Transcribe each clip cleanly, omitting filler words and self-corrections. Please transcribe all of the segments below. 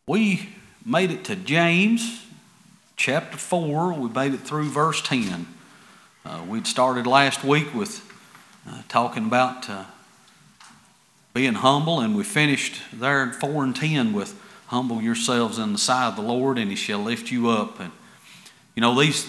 We made it to James chapter 4. We made it through verse 10. We'd started last week with talking about being humble, and we finished there in 4 and 10 with humble yourselves in the sight of the Lord, and He shall lift you up. And you know, these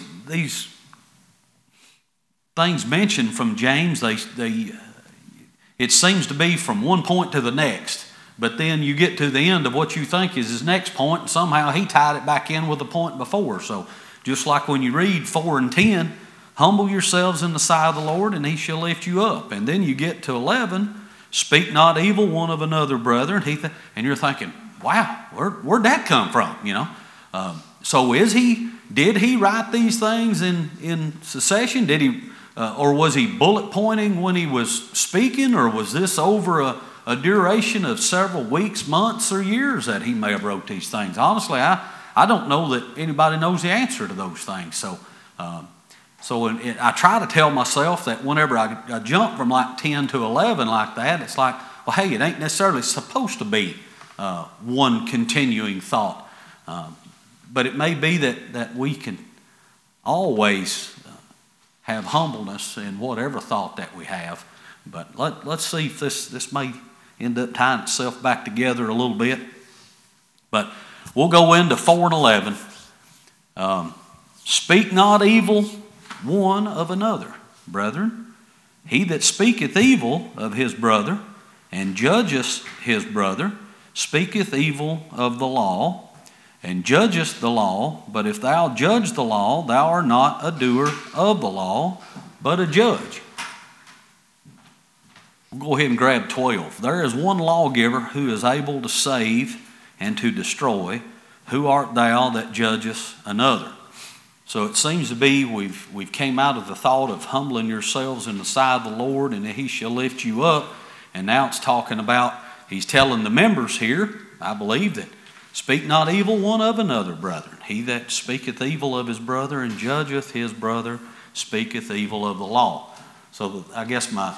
things mentioned from James, it seems to be from one point to the next. But then you get to the end of what you think is his next point, and somehow he tied it back in with the point before. So just like when you read 4 and 10, humble yourselves in the sight of the Lord, and He shall lift you up. And then you get to 11, speak not evil one of another, brethren. And you're thinking, wow, where'd that come from? You know. So did he write these things in succession? Did he, or was he bullet pointing when he was speaking, or was this over a duration of several weeks, months, or years that he may have wrote these things? Honestly, I don't know that anybody knows the answer to those things. So I try to tell myself that whenever I jump from like 10 to 11 like that, it's like, well, hey, it ain't necessarily supposed to be one continuing thought. But it may be that we can always have humbleness in whatever thought that we have. But let's see if this may end up tying itself back together a little bit. But we'll go into 4 and 11. Speak not evil one of another, brethren. He that speaketh evil of his brother and judgeth his brother speaketh evil of the law and judgeth the law. But if thou judge the law, thou art not a doer of the law, but a judge. We'll go ahead and grab 12. There is one lawgiver who is able to save and to destroy. Who art thou that judgest another? So it seems to be we've came out of the thought of humbling yourselves in the sight of the Lord, and He shall lift you up. And now it's talking about, he's telling the members here, I believe, that speak not evil one of another, brethren. He that speaketh evil of his brother and judgeth his brother speaketh evil of the law. So I guess my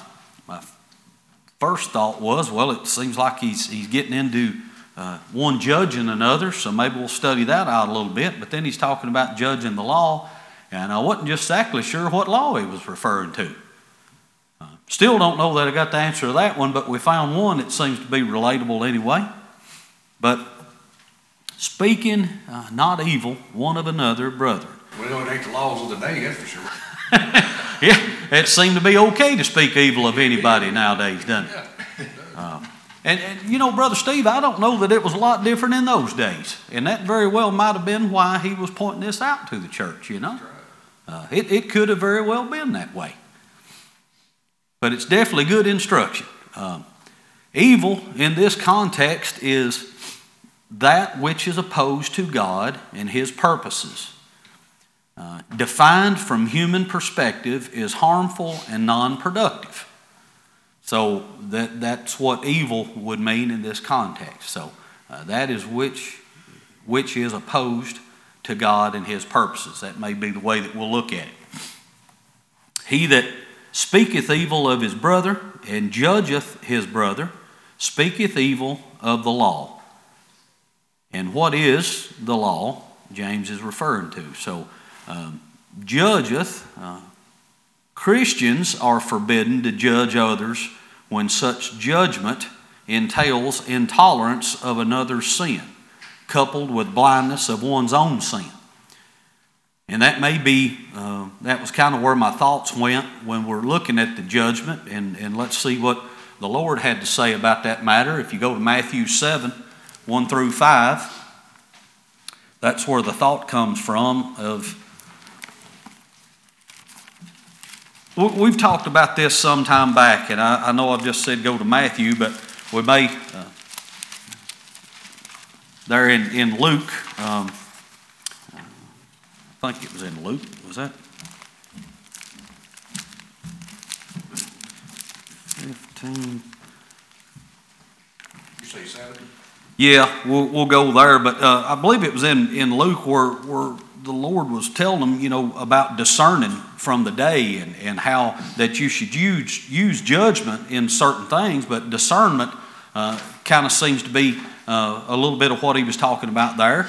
first thought was, well, it seems like he's getting into one judging another, so maybe we'll study that out a little bit. But then he's talking about judging the law, and I wasn't just exactly sure what law he was referring to. Still don't know that I got the answer to that one, but we found one that seems to be relatable anyway. But speaking not evil one of another, brethren. We know it ain't the laws of the day, that's for sure. Yeah, it seemed to be okay to speak evil of anybody nowadays, doesn't it? And you know, Brother Steve, I don't know that it was a lot different in those days. And that very well might have been why he was pointing this out to the church, you know. It could have very well been that way. But it's definitely good instruction. Evil in this context is that which is opposed to God and His purposes. Defined from human perspective is harmful and non-productive. So that's what evil would mean in this context. So that is which is opposed to God and His purposes. That may be the way that we'll look at it. He that speaketh evil of his brother and judgeth his brother speaketh evil of the law. And what is the law James is referring to? So judgeth, Christians are forbidden to judge others when such judgment entails intolerance of another's sin, coupled with blindness of one's own sin. And that may be, that was kind of where my thoughts went when we're looking at the judgment, and let's see what the Lord had to say about that matter. If you go to Matthew 7, 1 through 5, that's where the thought comes from of, we've talked about this some time back, and I know I've just said go to Matthew, but we may, there in Luke, I think it was in Luke, was that? 15. You say 7? Yeah, we'll go there, but I believe it was in Luke where the Lord was telling them, you know, about discerning from the day and how that you should use judgment in certain things, but discernment kind of seems to be a little bit of what he was talking about there.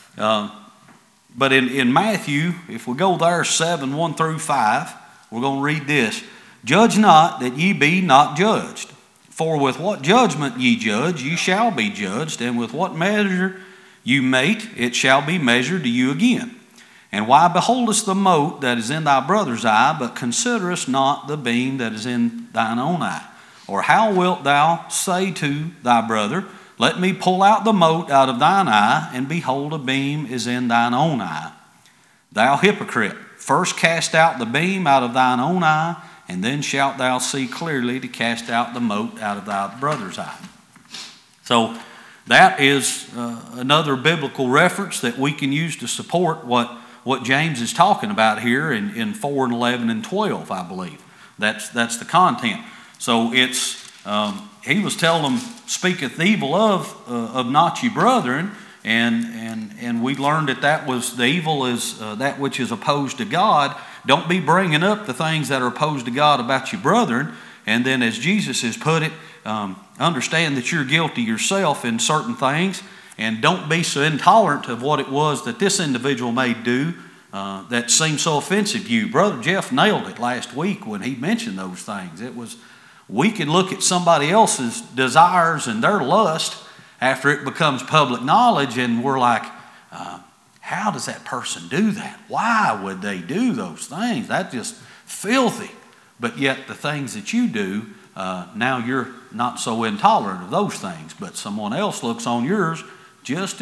But in Matthew, if we go there, 7, 1 through 5, we're going to read this. Judge not that ye be not judged. For with what judgment ye judge, ye shall be judged, and with what measure you mete, it shall be measured to you again. And why beholdest the mote that is in thy brother's eye, but considerest not the beam that is in thine own eye? Or how wilt thou say to thy brother, let me pull out the mote out of thine eye, and behold, a beam is in thine own eye? Thou hypocrite, first cast out the beam out of thine own eye, and then shalt thou see clearly to cast out the mote out of thy brother's eye. So that is another biblical reference that we can use to support what James is talking about here in 4 and 11 and 12, I believe. That's the content. So it's he was telling them, speaketh evil of not ye brethren, and we learned that was the evil is that which is opposed to God. Don't be bringing up the things that are opposed to God about your brethren. And then as Jesus has put it, understand that you're guilty yourself in certain things, and don't be so intolerant of what it was that this individual may do that seemed so offensive to you. Brother Jeff nailed it last week when he mentioned those things. It was, we can look at somebody else's desires and their lust after it becomes public knowledge, and we're like, how does that person do that? Why would they do those things? That's just filthy. But yet the things that you do, now you're not so intolerant of those things, but someone else looks on yours just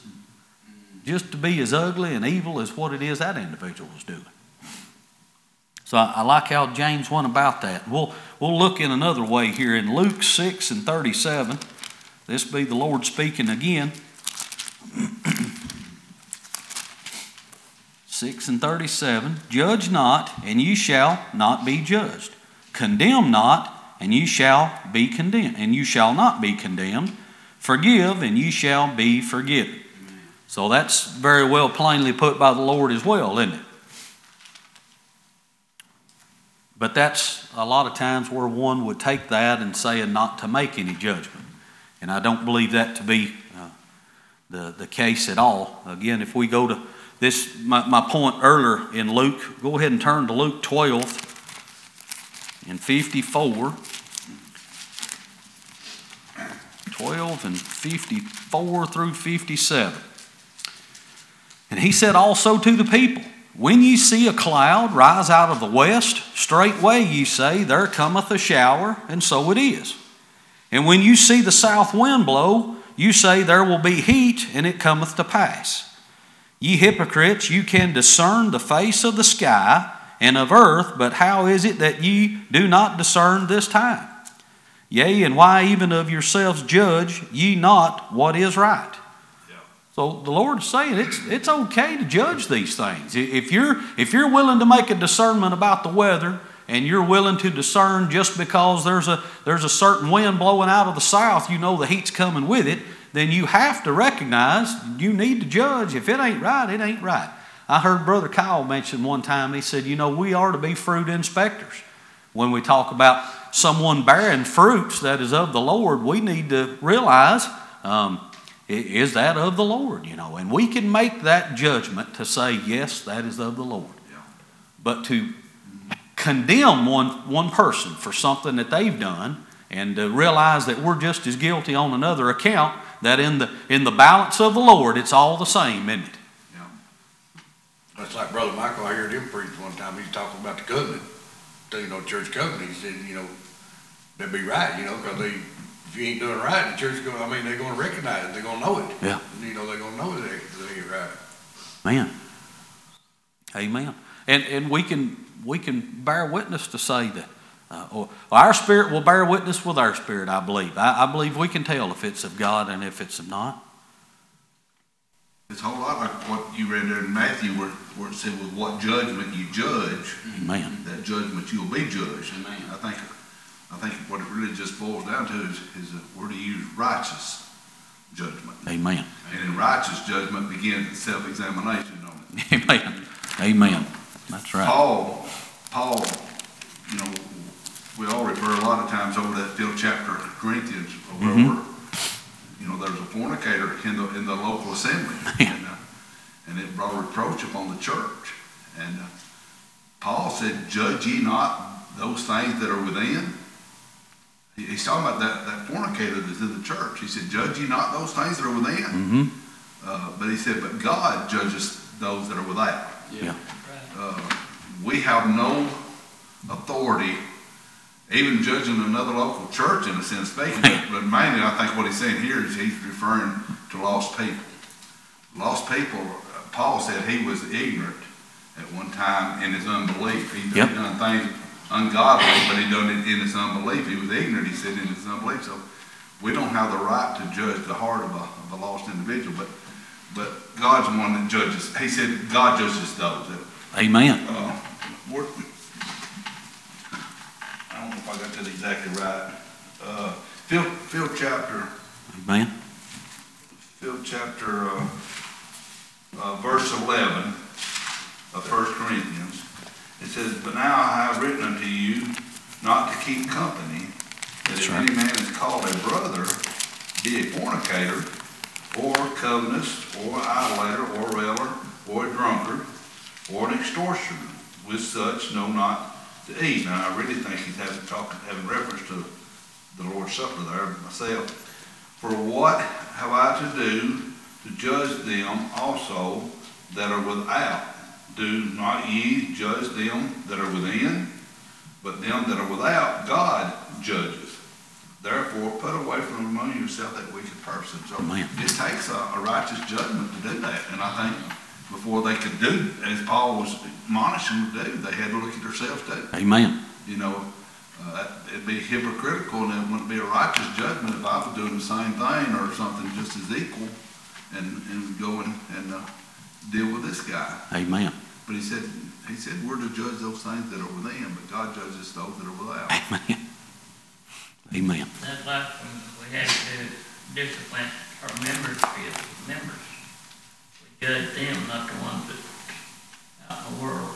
to be as ugly and evil as what it is that individual is doing. So I like how James went about that. We'll look in another way here in Luke 6 and 37. This be the Lord speaking again. 6 and 37. Judge not, and ye shall not be judged. Condemn not, and ye shall be condemned, and you shall not be condemned. Forgive, and ye shall be forgiven. So that's very well plainly put by the Lord as well, isn't it? But that's a lot of times where one would take that and say not to make any judgment. And I don't believe that to be the case at all. Again, if we go to this, my point earlier in Luke, go ahead and turn to Luke 12 and 54. 12 and 54 through 57. And he said also to the people, when ye see a cloud rise out of the west, straightway ye say, there cometh a shower, and so it is. And when you see the south wind blow, you say, there will be heat, and it cometh to pass. Ye hypocrites, you can discern the face of the sky and of earth, but how is it that ye do not discern this time? Yea, and why even of yourselves judge ye not what is right? So the Lord is saying it's okay to judge these things. If you're willing to make a discernment about the weather, and you're willing to discern just because there's a certain wind blowing out of the south, you know the heat's coming with it, then you have to recognize you need to judge. If it ain't right, it ain't right. I heard Brother Kyle mention one time, he said, we are to be fruit inspectors. When we talk about someone bearing fruits that is of the Lord, we need to realize, is that of the Lord? And we can make that judgment to say, yes, that is of the Lord. Yeah. But to condemn one person for something that they've done, and to realize that we're just as guilty on another account, that in the balance of the Lord, it's all the same, isn't it? Yeah. That's like Brother Michael, I heard him preach one time. He's talking about the covenant, church covenant. He said, they'd be right, because if you ain't doing right, the church they're going to recognize it. They're going to know it. Yeah. They're going to know that they ain't right. Man. Amen. And we can bear witness to say that our spirit will bear witness with our spirit, I believe. I believe we can tell if it's of God and if it's of not. It's a whole lot like what you read there in Matthew where it said, with what judgment you judge, Amen. That judgment you'll be judged. Amen. I think what it really just boils down to is we're to use righteous judgment. Amen. And in righteous judgment begins self-examination, don't it? Amen. Amen. That's right. Paul, we all refer a lot of times over that 5th chapter of Corinthians, where there was a fornicator in the local assembly, and it brought reproach upon the church. And Paul said, "Judge ye not those things that are within." He's talking about that fornicator that's in the church. He said, "Judge ye not those things that are within." But he said, "But God judges those that are without." Yeah. We have no authority, even judging another local church in a sense speaking, but mainly I think what he's saying here is he's referring to lost people. Lost people, Paul said he was ignorant at one time in his unbelief. He done things ungodly, but he done it in his unbelief. He was ignorant, he said, in his unbelief. So we don't have the right to judge the heart of a lost individual, but God's the one that judges. He said God judges those. Amen. I don't know if I got that exactly right. Phil chapter. Amen. Phil chapter, verse 11 of 1 Corinthians. It says, "But now I have written unto you not to keep company, that if any man is called a brother, be a fornicator, or covetous, or idolater, or railer, or a drunkard, or an extortioner. With such know not to eat." Now I really think he's having reference to the Lord's Supper there myself. "For what have I to do to judge them also that are without? Do not ye judge them that are within? But them that are without God judges. Therefore put away from among yourself that wicked person." So it takes a righteous judgment to do that. And I think before they could do, as Paul was admonishing them to do, they had to look at themselves too. Amen. It'd be hypocritical, and it wouldn't be a righteous judgment if I was doing the same thing or something just as equal and go and deal with this guy. Amen. But he said we're to judge those things that are within, but God judges those that are without. Amen. Amen. That's like when we have to discipline our membership members. We judge them, not the ones that out in the world.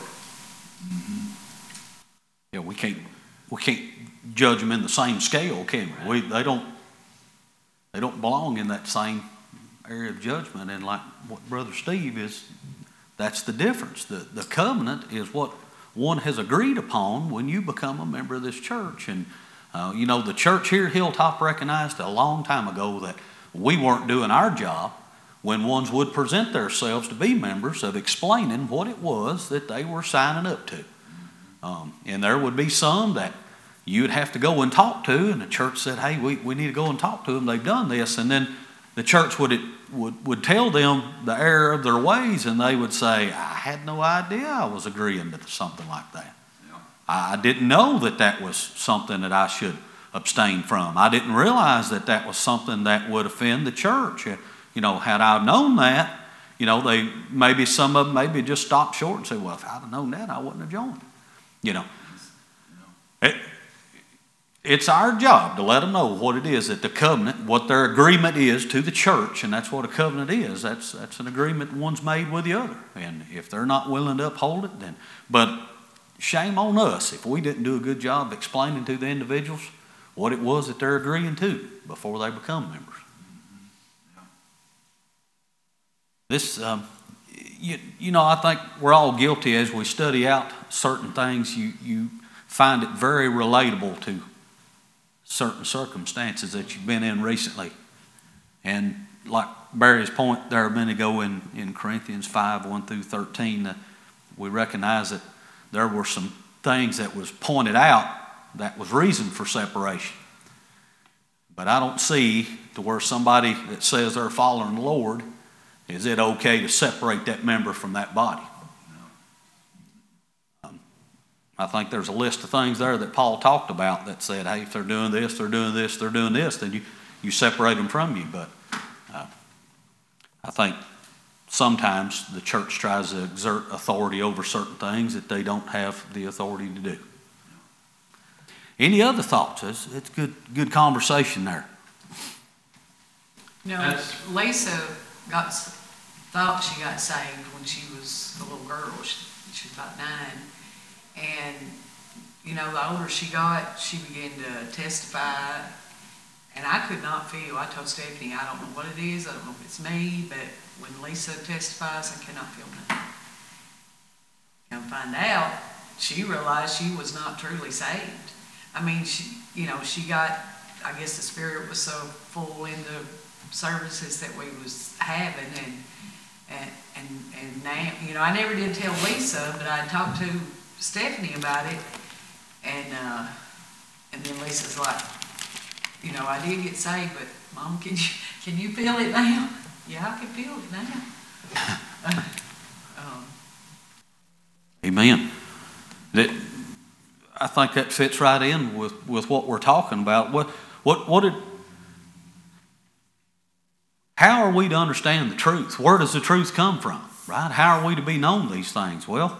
Yeah, we can't judge them in the same scale, can we? They don't belong in that same area of judgment. And like what Brother Steve is, that's the difference. The covenant is what one has agreed upon when you become a member of this church. And the church here at Hilltop recognized a long time ago that we weren't doing our job when ones would present themselves to be members of explaining what it was that they were signing up to. And there would be some that you'd have to go and talk to, and the church said, "Hey, we need to go and talk to them. They've done this." And then the church would tell them the error of their ways, and they would say, "I had no idea I was agreeing to something like that. I didn't know that was something that I should abstain from. I didn't realize that was something that would offend the church. Had I known that, some of them maybe just stopped short and said, "Well, if I'd have known that, I wouldn't have joined." It's our job to let them know what it is that the covenant, what their agreement is to the church, and that's what a covenant is. That's an agreement one's made with the other. And if they're not willing to uphold it, then, but shame on us if we didn't do a good job explaining to the individuals what it was that they're agreeing to before they become members. This, I think we're all guilty as we study out certain things. You find it very relatable to certain circumstances that you've been in recently. And like Barry's point there a minute ago in Corinthians 5, 1 through 13, we recognize that there were some things that was pointed out that was reason for separation. But I don't see to where somebody that says they're following the Lord, is it okay to separate that member from that body? I think there's a list of things there that Paul talked about that said, hey, if they're doing this, they're doing this, they're doing this, then you separate them from you. But I think sometimes the church tries to exert authority over certain things that they don't have the authority to do. Any other thoughts? It's good conversation there. Lisa thought she got saved when she was a little girl. She was about 9. And you know, the older she got, she began to testify, and I could not feel, I told Stephanie, I don't know what it is, I don't know if it's me, but when Lisa testifies, I cannot feel nothing. Come find out, she realized she was not truly saved. I mean, she got, I guess the Spirit was so full in the services that we was having, and now, you know, I never did tell Lisa, but I talked to Stephanie about it, and then Lisa's like, you know, I did get saved, but Mom, can you feel it now? Yeah, I can feel it now. Amen. I think that fits right in with what we're talking about. How are we to understand the truth? Where does the truth come from? Right? How are we to be known these things? Well,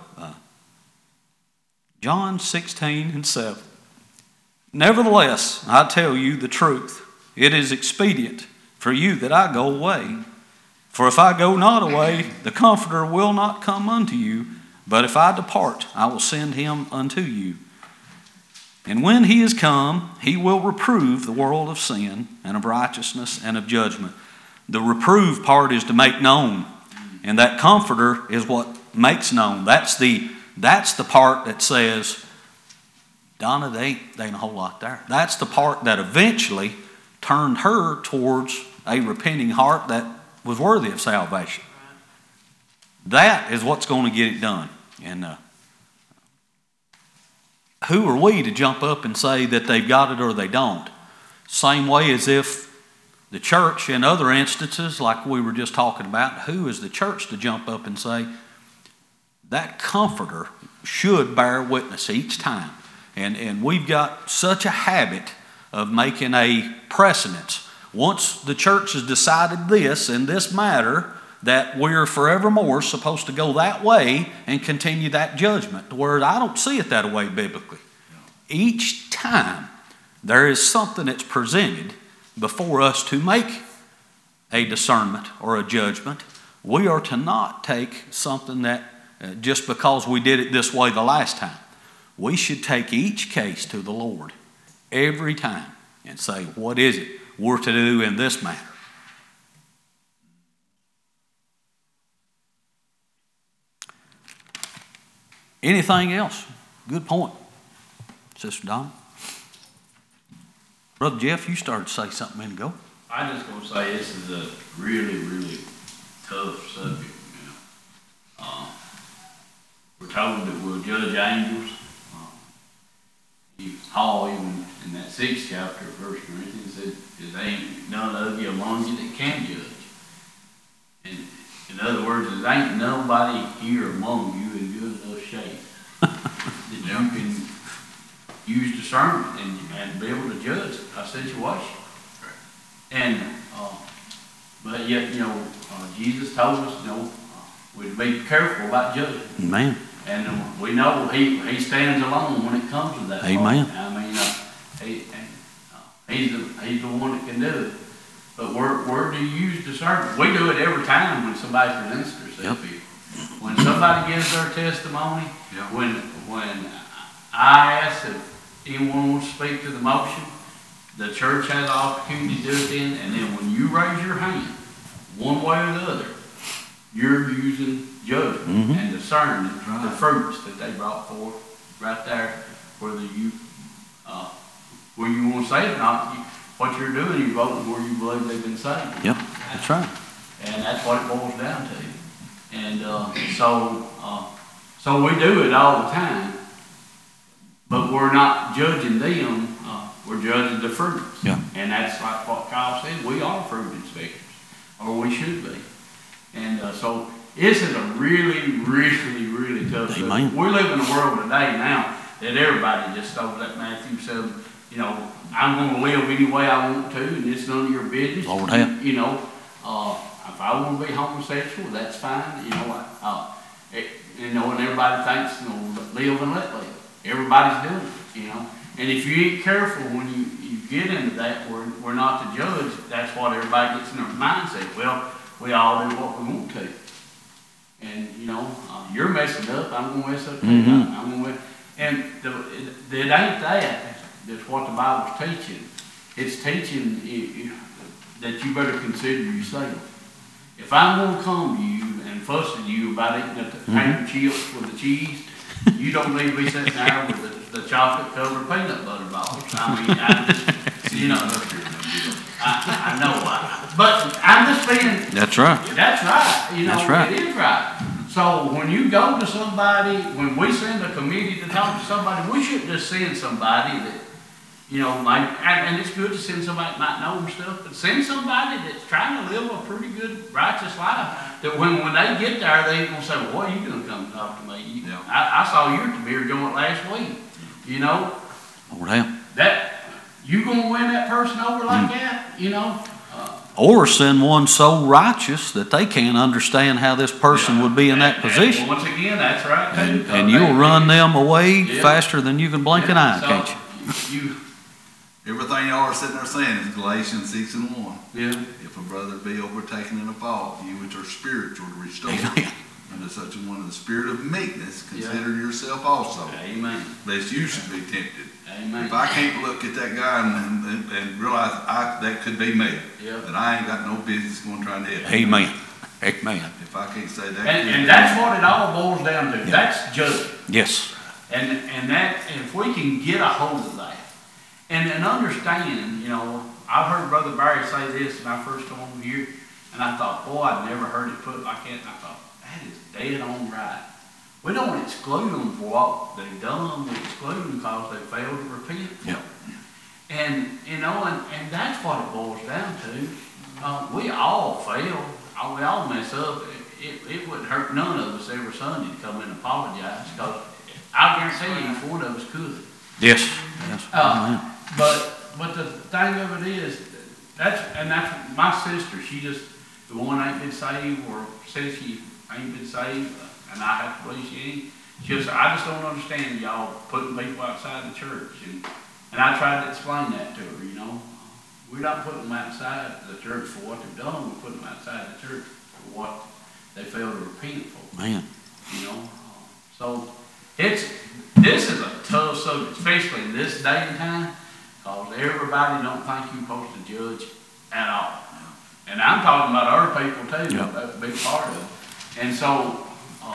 John 16:7. Nevertheless, I tell you the truth. It is expedient for you that I go away. For if I go not away, the Comforter will not come unto you. But if I depart, I will send him unto you. And when he is come, he will reprove the world of sin and of righteousness and of judgment. The reprove part is to make known. And that Comforter is what makes known. That's the part that says, Donna, they ain't a whole lot there. That's the part that eventually turned her towards a repenting heart that was worthy of salvation. That is what's going to get it done. And who are we to jump up and say that they've got it or they don't? Same way as if the church, in other instances, like we were just talking about, who is the church to jump up and say, that Comforter should bear witness each time. And we've got such a habit of making a precedence. Once the church has decided this in this matter, that we're forevermore supposed to go that way and continue that judgment. Whereas I don't see it that way biblically. Each time there is something that's presented before us to make a discernment or a judgment, we are to not take something that just because we did it this way the last time. We should take each case to the Lord every time and say, what is it we're to do in this matter? Anything else? Good point, Sister Donna. Brother Jeff, you started to say something a minute ago. I'm just going to say this is a really, really tough subject. You know. We're told that we'll judge angels. Paul, even in that 6th chapter of 1 Corinthians, said, there ain't none of you among you that can judge. And in other words, there ain't nobody here among you in good enough shape that you can use discernment and be able to judge a situation. And but yet, you know, Jesus told us, you know, we'd be careful about judging. Amen. And we know he stands alone when it comes to that. Amen. Part. I mean, he's the one that can do it. But where do you use discernment? We do it every time when somebody presents themselves here. When somebody gives their testimony, when I ask if anyone wants to speak to the motion, the church has the opportunity to do it then, and then when you raise your hand, one way or the other, you're using judgment and discerning the fruits that they brought forth right there, whether you want to say it or not. What you're doing, you're voting where you believe they've been saved. Yep, that's right. And that's what it boils down to. And so we do it all the time, but we're not judging them. We're judging the fruits. Yeah. And that's like what Kyle said. We are fruit inspectors, or we should be. And so this is a really, really, really tough subject. We live in a world today now that everybody just stole that Matthew 7, you know, I'm going to live any way I want to, and it's none of your business. Lord help. You know, if I want to be homosexual, that's fine. You know, and everybody thinks, you know, live and let live. Everybody's doing it, you know. And if you ain't careful when you get into that, we're not to judge. That's what everybody gets in their mindset. Well, we all do what we want to. And, you know, you're messing up, I'm going to mess up too. And it ain't that. That's what the Bible's teaching. It's teaching that you better consider yourself. If I'm going to come to you and fuss at you about eating the paper chips with the cheese, you don't need to be sitting there with the chocolate covered peanut butter balls. I mean, I know. But I'm just being. That's right. That's right. That's right. It is right. So when you go to somebody, when we send a committee to talk to somebody, we shouldn't just send somebody that, and it's good to send somebody that might know them stuff, but send somebody that's trying to live a pretty good, righteous life. That when they get there, they ain't gonna say, well, what are you gonna come talk to me? Yeah. I saw you at the beer joint last week. Lord help. That you gonna win that person over like that? Or send one so righteous that they can't understand how this person would be in that position. And once again, that's right too. And you'll run them away Yeah. faster than you can blink an eye, can't you? Everything y'all are sitting there saying is Galatians 6:1. Yeah. If a brother be overtaken in a fault, you which are spiritual to restore. Amen. Under such a one of the spirit of meekness, consider yourself also, Amen. lest you should be tempted. Amen. If I can't look at that guy and realize that could be me, Yeah. then I ain't got no business going trying to help him. Amen. Amen. If I can't say that. And that's what it all boils down to. That's judgment. Yes. And if we can get a hold of that and understand, I've heard Brother Barry say this when I first came over here, and I thought, boy, I'd never heard it put like that. And I thought, that is dead on right. We don't exclude them for what they've done. We exclude them because they failed to repent. Yeah. And that's what it boils down to. We all fail. We all mess up. It wouldn't hurt none of us every Sunday to come in and apologize, because I guarantee you each one of us could. Yes. Yes. Amen. But the thing of it is, that's my sister. She just, the one ain't been saved, or says she ain't been saved, and I have to believe she ain't. She just, I just don't understand y'all putting people outside the church, and I tried to explain that to her. We're not putting them outside the church for what they've done. We're putting them outside the church for what they failed to repent for. Man. So this is a tough subject, especially in this day and time, because everybody don't think you're supposed to judge at all. And I'm talking about our people too. Yeah. That's a big part of it. And so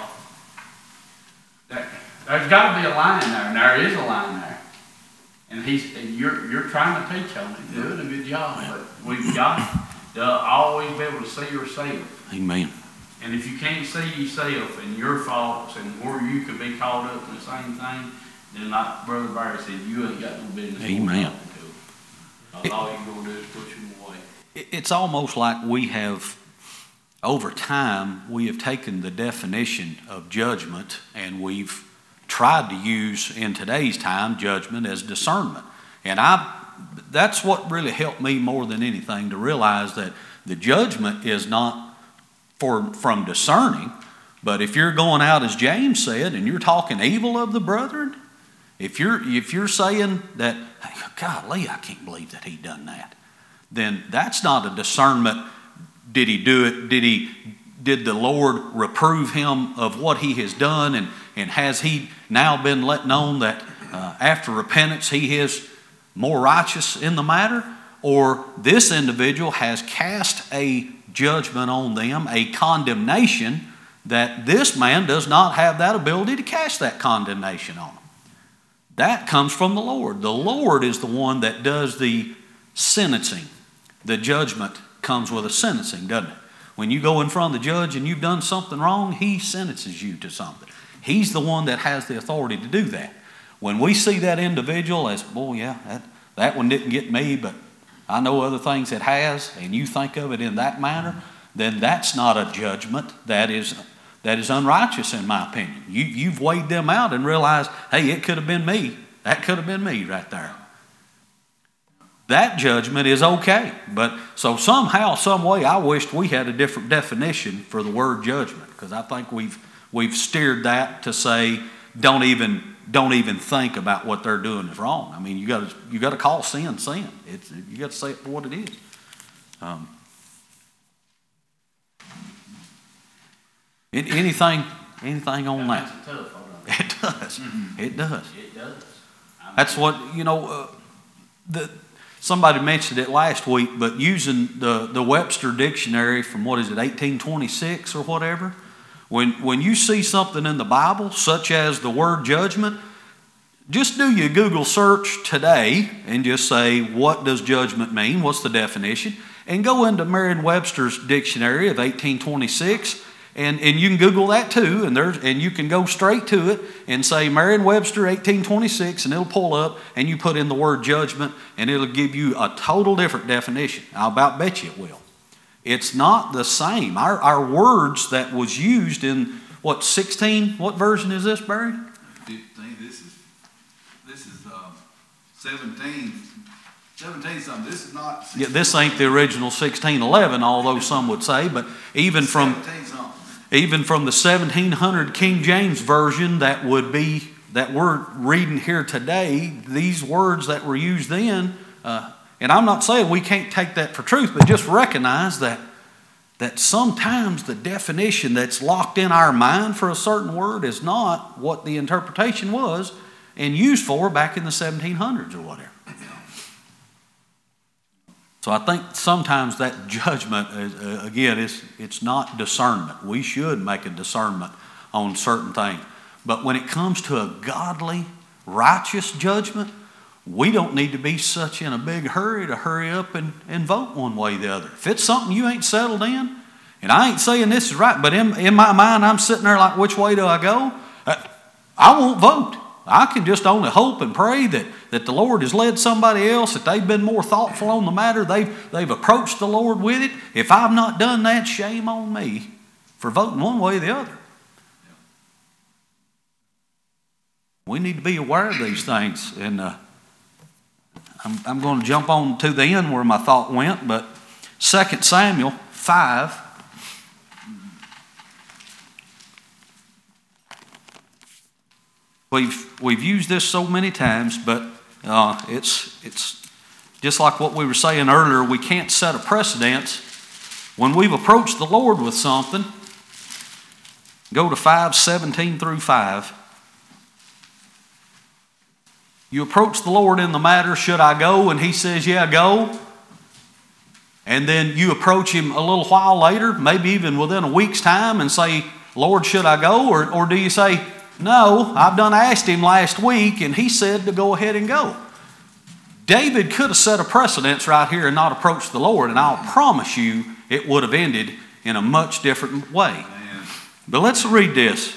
there's got to be a line there, and there is a line there. And you're trying to teach on it, doing a good job, but we've got to always be able to see yourself. Amen. And if you can't see yourself and your faults and where you could be caught up in the same thing, then like Brother Barry said, you ain't got no business. Amen. All you're going to do is push them away. It's almost like we have, over time, we have taken the definition of judgment and we've tried to use in today's time judgment as discernment. And that's what really helped me more than anything, to realize that the judgment is not from discerning, but if you're going out, as James said, and you're talking evil of the brethren, if you're saying that, hey, golly, I can't believe that he done that, then that's not a discernment. Did he do it? Did the Lord reprove him of what he has done, and has he now been let known that after repentance he is more righteous in the matter? Or this individual has cast a judgment on them, a condemnation, that this man does not have that ability to cast that condemnation on them. That comes from the Lord. The Lord is the one that does the sentencing. The judgment comes with a sentencing, doesn't it? When you go in front of the judge and you've done something wrong, he sentences you to something. He's the one that has the authority to do that. When we see that individual as, boy, yeah, that one didn't get me, but I know other things it has, and you think of it in that manner, then that's not a judgment that is unrighteous, in my opinion. You've weighed them out and realized, hey, it could have been me. That could have been me right there. That judgment is okay. But so somehow, some way, I wished we had a different definition for the word judgment, because I think we've steered that to say, don't even think about what they're doing is wrong. I mean, you got to call sin sin. You got to say it for what it is. Anything on that? That's tough. does. It does. It does. That's what, somebody mentioned it last week, but using the Webster Dictionary from, 1826 or whatever, when you see something in the Bible, such as the word judgment, just do your Google search today and just say, what does judgment mean? What's the definition? And go into Merriam-Webster's dictionary of 1826, and you can Google that too, and you can go straight to it and say Merriam-Webster 1826, and it'll pull up, and you put in the word judgment, and it'll give you a total different definition. I'll about bet you it will. It's not the same. Our words that was used in, 16? What version is this, Barry? 15. This is 17 something. This is not 16. Yeah, this ain't the original 1611, although some would say, but even from the 1700 King James Version that we're reading here today, these words that were used then, and I'm not saying we can't take that for truth, but just recognize that sometimes the definition that's locked in our mind for a certain word is not what the interpretation was and used for back in the 1700s or whatever. So I think sometimes that judgment, again, it's not discernment. We should make a discernment on certain things. But when it comes to a godly, righteous judgment, we don't need to be such in a big hurry to hurry up and vote one way or the other. If it's something you ain't settled in, and I ain't saying this is right, but in my mind I'm sitting there like, which way do I go? I won't vote. I can just only hope and pray that the Lord has led somebody else, that they've been more thoughtful on the matter, they've approached the Lord with it. If I've not done that, shame on me for voting one way or the other. We need to be aware of these things, and I'm going to jump on to the end where my thought went, but 2 Samuel 5. We've used this so many times, but it's just like what we were saying earlier. We can't set a precedence when we've approached the Lord with something. Go to 5:17 through 5. You approach the Lord in the matter, should I go? And He says, yeah, go. And then you approach Him a little while later, maybe even within a week's time, and say, Lord, should I go? Or do you say, no, I've done asked Him last week, and He said to go ahead and go. David could have set a precedence right here and not approached the Lord, and I'll promise you it would have ended in a much different way. Man. But let's read this,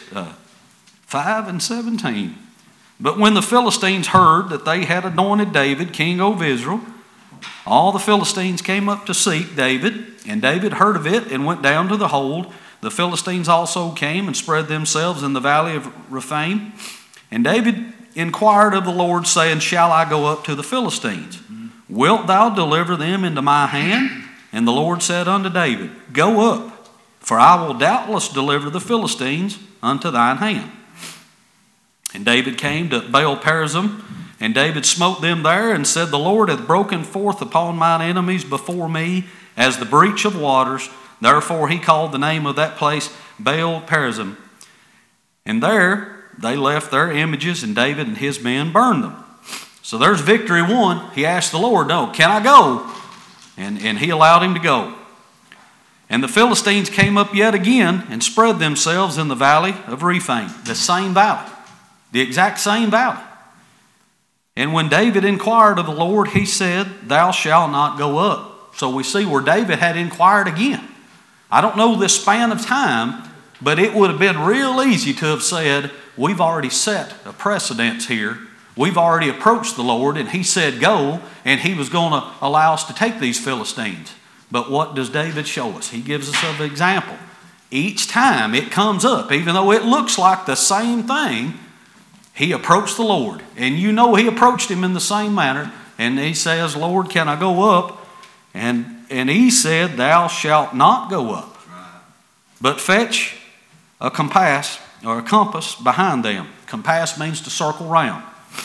5:17. But when the Philistines heard that they had anointed David king over Israel, all the Philistines came up to seek David, and David heard of it and went down to the hold. The Philistines also came and spread themselves in the valley of Rephaim. And David inquired of the Lord, saying, shall I go up to the Philistines? Wilt thou deliver them into my hand? And the Lord said unto David, go up, for I will doubtless deliver the Philistines unto thine hand. And David came to Baal-perazim, and David smote them there, and said, the Lord hath broken forth upon mine enemies before me as the breach of waters. Therefore he called the name of that place Baal-perazim. And there they left their images, and David and his men burned them. So there's victory won. He asked the Lord, no, can I go? And He allowed him to go. And the Philistines came up yet again and spread themselves in the valley of Rephaim, the same valley, the exact same valley. And when David inquired of the Lord, He said, thou shalt not go up. So we see where David had inquired again. I don't know this span of time, but it would have been real easy to have said, we've already set a precedence here. We've already approached the Lord, and He said go, and He was going to allow us to take these Philistines. But what does David show us? He gives us an example. Each time it comes up, even though it looks like the same thing, he approached the Lord. And you know he approached Him in the same manner. And he says, Lord, can I go up? And He said, thou shalt not go up, but fetch a compass or a compass behind them. Compass means to circle round.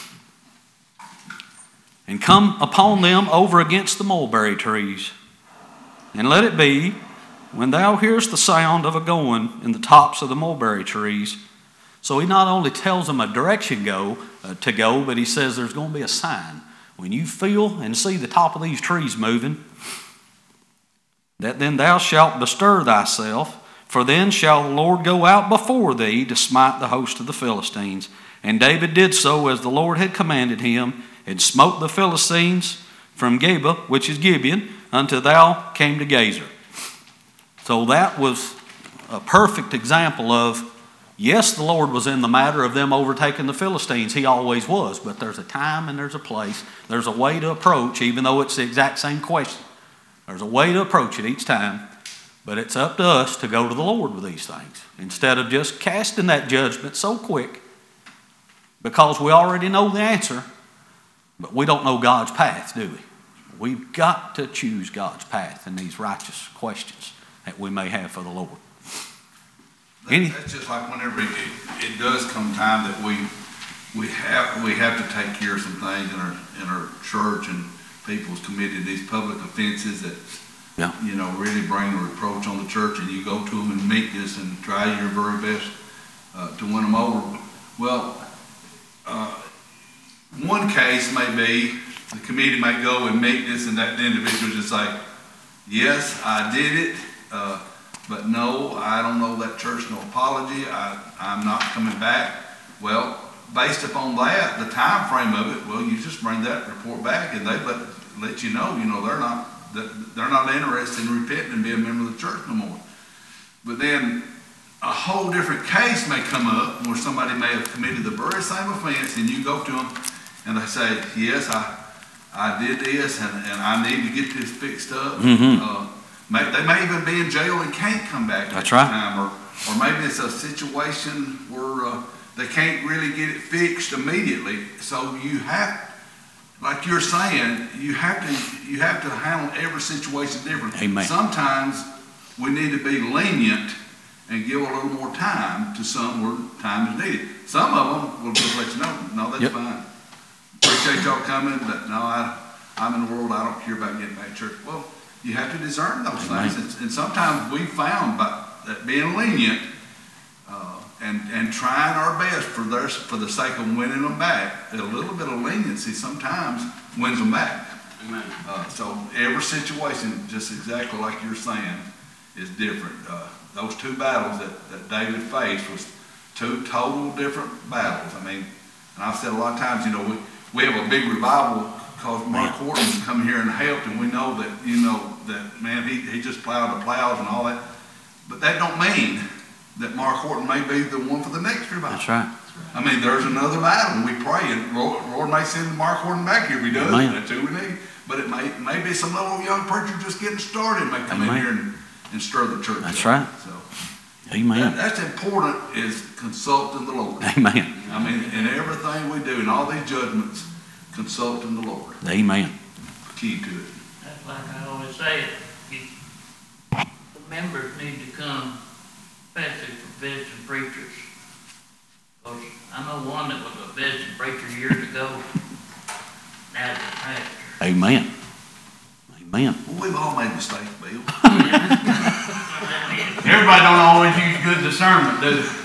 And come upon them over against the mulberry trees. And let it be, when thou hearest the sound of a going in the tops of the mulberry trees. So he not only tells them a direction to go, but he says there's going to be a sign. When you feel and see the top of these trees moving, that then thou shalt bestir thyself, for then shall the Lord go out before thee to smite the host of the Philistines. And David did so as the Lord had commanded him, and smote the Philistines from Geba, which is Gibeon, until thou came to Gazer. So that was a perfect example of, yes, the Lord was in the matter of them overtaking the Philistines. He always was. But there's a time and there's a place. There's a way to approach, even though it's the exact same question. There's a way to approach it each time. But it's up to us to go to the Lord with these things, instead of just casting that judgment so quick, because we already know the answer, but we don't know God's path, do we? We've got to choose God's path in these righteous questions that we may have for the Lord. That's just like whenever it does come time that we have to take care of some things in our church, and people's committed these public offenses that really bring a reproach on the church, and you go to them in meekness and try your very best to win them over. Well, one case may be the committee may go in meekness, and that individual just say, yes, I did it, but no, I don't know that church, no apology, I'm not coming back. Well, based upon that, the time frame of it, well, you just bring that report back, and they let you know they're not interested in repenting and being a member of the church no more. But then a whole different case may come up where somebody may have committed the very same offense, and you go to them and they say, yes, I did this, and I need to get this fixed up. They may even be in jail and can't come back at the time. Or maybe it's a situation where they can't really get it fixed immediately. So you have, like you're saying, you have to handle every situation different. Amen. Sometimes we need to be lenient and give a little more time to some where time is needed. Some of them will just let you know, no, that's fine. Appreciate y'all coming, but no, I'm in the world, I don't care about getting back to church. Well, you have to discern those things. And sometimes we found that being lenient and trying our best for the sake of winning them back, that a little bit of leniency sometimes wins them back. Amen. So every situation, just exactly like you're saying, is different. Those two battles that David faced was two total different battles. I mean, and I've said a lot of times, we have a big revival because Mark Horton come here and helped, and we know that man, he just plowed the plows and all that. But that don't mean that Mark Horton may be the one for the next revival. That's right. I mean, there's another battle, and we pray, and Lord may send Mark Horton back here if he does. That's who we need. But it may be some little young preacher just getting started may come in here and stir the church. That's up. right. So, Amen. That's important, is consulting the Lord. Amen. I mean, in everything we do, in all these judgments, consulting the Lord. Amen. Key to it. That's like I always say, the members need to come, especially for visiting preachers. Because I know one that was a visiting preacher years ago, now he's a pastor. Amen. Amen. Well, we've all made mistakes, Bill. Everybody don't always use good discernment, do they?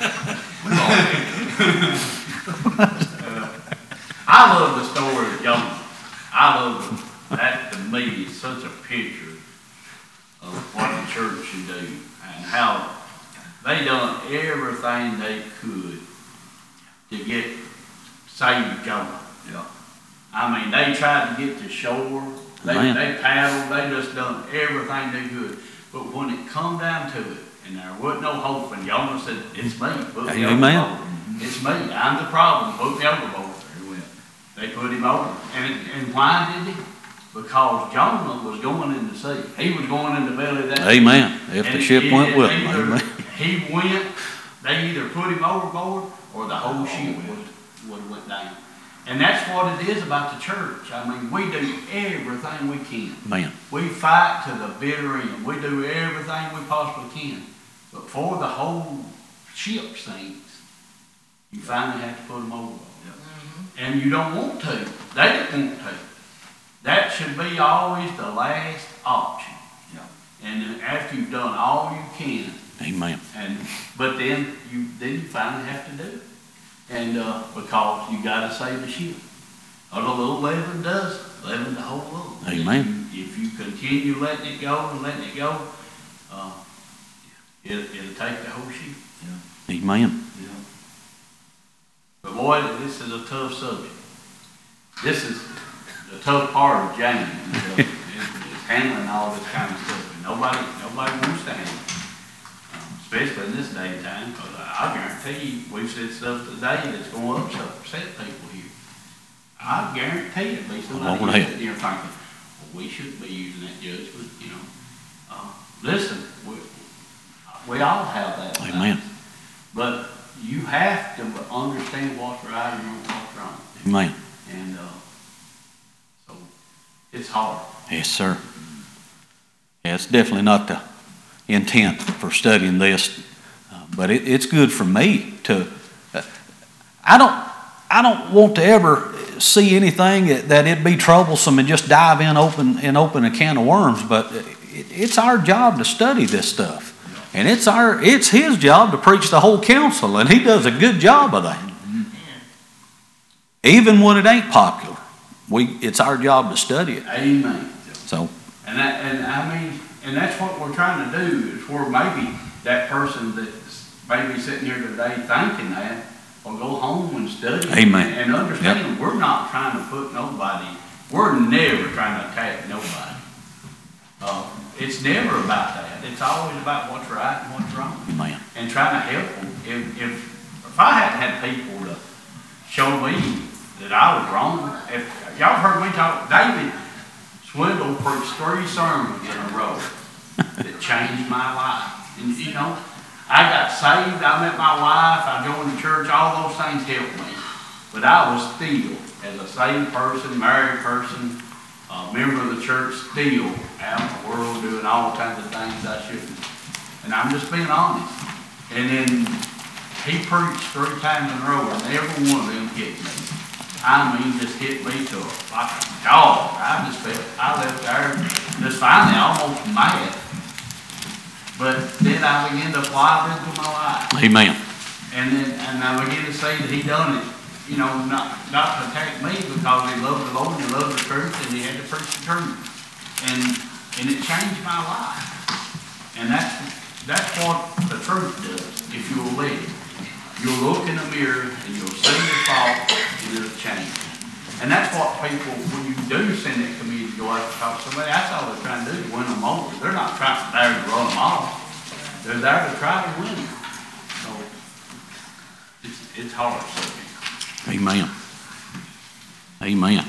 I love the story of Jonah. I love that. To me, is such a picture of what the church should do and how they done everything they could to get saved Jonah. Yeah. I mean, they tried to get to shore. They paddled. They just done everything they could. But when it come down to it, and there wasn't no hope, and Jonah said, "It's me. Put me overboard. It's me. I'm the problem. Put me overboard." They put him over. And why did he? Because Jonah was going in the sea. He was going in the belly of that sea. Amen. If the ship went with him. Amen. He went, they either put him overboard or the whole ship would have went down. And that's what it is about the church. I mean, we do everything we can. Man. We fight to the bitter end. We do everything we possibly can. But before the whole ship sinks, you finally have to put them overboard. And you don't want to. They didn't want to. That should be always the last option. Yeah. And then after you've done all you can Amen. But then you finally have to do it. And, because you gotta save the ship. A little leaven does leaven the whole lump. Amen. If you continue letting it go, it'll take the whole ship. Amen. But boy, this is a tough subject. This is the tough part of James, is handling all this kind of stuff. And nobody wants to handle it, especially in this day and time, because I guarantee you, we've said stuff today that's going to upset people here. I guarantee it'll be somebody sitting here thinking, well, we shouldn't be using that judgment, you know. Listen, we all have that. Amen. But you have to understand what's right and what's wrong. Amen. And so it's hard. Yes, sir. Yeah, it's definitely not the intent for studying this, but it's good for me to. I don't want to ever see anything that it'd be troublesome and just dive in open a can of worms. But it's our job to study this stuff. And it's his job to preach the whole counsel, and he does a good job of that. Even when it ain't popular, it's our job to study it. Amen. So, and that's what we're trying to do, is where maybe that person that's maybe sitting here today thinking that will go home and study. Amen. And understand we're not trying to put nobody. We're never trying to attack nobody. It's never about that. It's always about what's right and what's wrong. Amen. And trying to help them. If I hadn't had people to show me that I was wrong, if y'all heard me talk, David Swindle preached 3 sermons in a row that changed my life. And you know, I got saved, I met my wife, I joined the church, all those things helped me. But I was still, as a saved person, married person, member of the church, still out in the world doing all kinds of things I shouldn't. And I'm just being honest. And then he preached 3 times in a row, and every one of them hit me. I mean, just hit me to like a dog. I left there just finally almost mad. But then I began to apply it into my life. Amen. And I began to see that he done it, you know, not to attack me, because he loved the Lord and he loved the truth and he had to preach the truth. And it changed my life. And that's what the truth does, if you'll let it. You'll look in the mirror and you'll see your fault and it'll change. And that's what people, when you do send that committee to go out to talk to somebody, that's all they're trying to do, is win them over. They're not trying there to run them off. They're there to try to win them. So it's hard. Amen. Amen.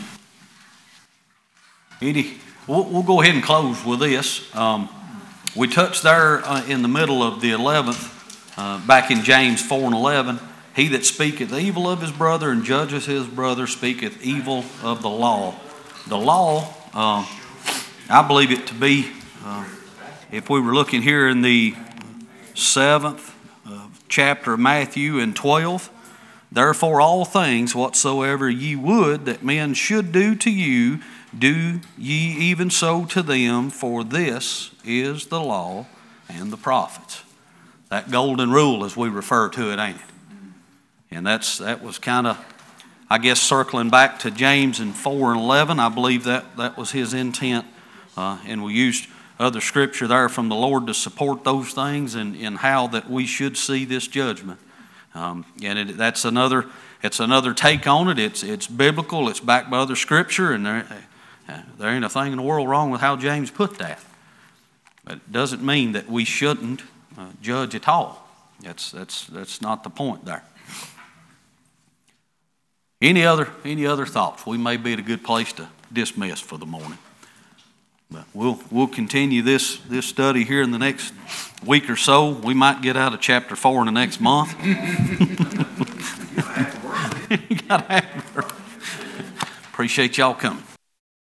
Eddie, we'll go ahead and close with this. We touched there in the middle of the 11th, back in James 4:11. He that speaketh evil of his brother and judges his brother speaketh evil of the law. The law, I believe it to be, if we were looking here in the 7th chapter of Matthew and 12, therefore all things whatsoever ye would that men should do to you, do ye even so to them, for this is the law and the prophets. That golden rule, as we refer to it, ain't it? And that was kind of, I guess, circling back to James in 4:11. I believe that was his intent. And we used other scripture there from the Lord to support those things and how that we should see this judgment. And it's another take on it. It's biblical. It's backed by other scripture, and there ain't a thing in the world wrong with how James put that. But it doesn't mean that we shouldn't judge at all. That's not the point there. Any other thoughts? We may be at a good place to dismiss for the morning. But we'll continue this study here in the next week or so. We might get out of chapter 4 in the next month. You gotta have work. Appreciate y'all coming.